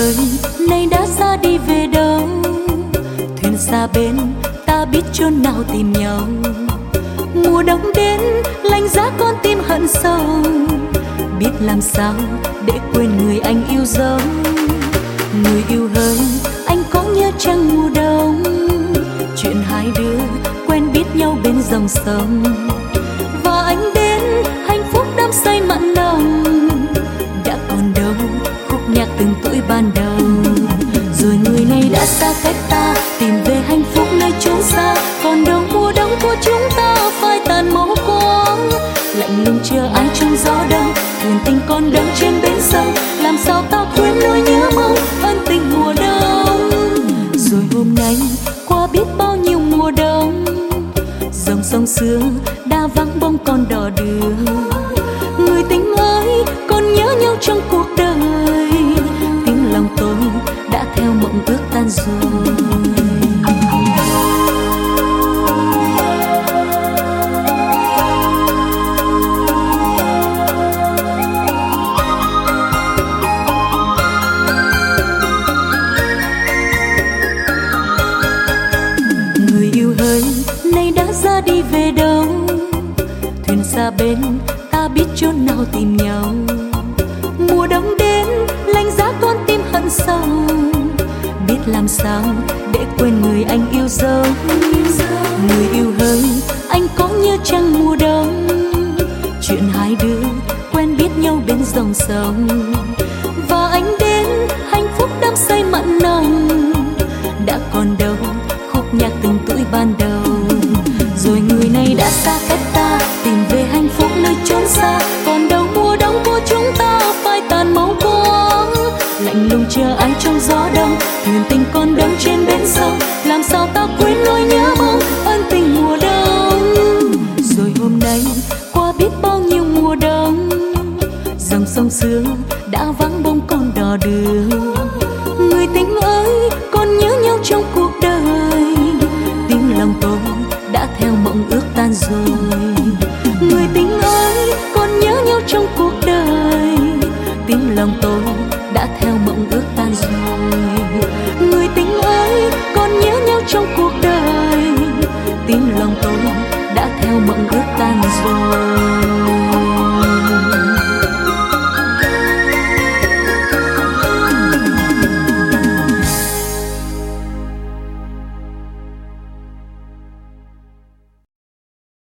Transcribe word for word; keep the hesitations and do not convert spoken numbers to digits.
ơi, nay đã ra đi về đâu? Thuyền xa bên, ta biết chốn nào tìm nhau. Mùa đông đến, lạnh giá con tim hận sâu. Biết làm sao để quên người anh yêu dấu. Người yêu ơi, anh có nhớ chăng mùa đông? Chuyện hai đứa quen biết nhau bên dòng sông. Và anh đến, hạnh phúc đắm say mặn nồng. Đã còn đâu khúc nhạc từng tuổi ban đầu. Rồi người này đã xa cách ta, tìm về hạnh phúc nơi chốn xa. Còn đâu mùa đông của chúng ta phai tàn màu quang. Lạnh lùng chờ ai trong gió đông, thuyền tình còn đắm trên bến sông. Làm sao ta quên nỗi nhớ mong ân tình mùa đông. Rồi hôm nay qua biết bao nhiêu mùa đông, dòng sông xưa đã vắng bóng con đò đưa. Người tình ơi, còn nhớ nhau trong cuộc đời. Tiếng lòng tôi đã theo mộng ước tan rồi. Người yêu ơi, nay đã ra đi về đâu? Thuyền xa bên, ta biết chốn nào tìm nhau. Mùa đông đến, lạnh giá con tim hận sâu. Biết làm sao để quên người anh yêu dấu. Người yêu ơi, anh có nhớ chăng mùa đông? Chuyện hai đứa quen biết nhau bên dòng sông. Và anh đến, hạnh phúc đắm say mặn nồng. Đã còn đâu khúc nhạc từng tuổi ban đầu. Rồi người này đã xa cách ta, tìm về hạnh phúc nơi chốn xa. Còn đâu mùa đông của chúng ta phai tàn màu quang. Lạnh lùng chờ ai trong gió đông, thuyền tình còn đắm trên bến sông. Làm sao ta quên nỗi nhớ mong ân tình mùa đông. Rồi hôm nay qua biết bao nhiêu mùa đông, dòng sông xưa đã vắng bóng con đò đưa. Người tình ơi, còn nhớ nhau trong cuộc đời. Tiếng lòng tôi đã theo mộng ước tan rồi. Người tình ơi, còn nhớ nhau trong cuộc đời. Tiếng lòng tôi đã theo mộng ước tan rồi. Người tình ơi, còn nhớ nhau trong cuộc đời. Tiếng lòng tôi đã theo mộng ước tan rồi.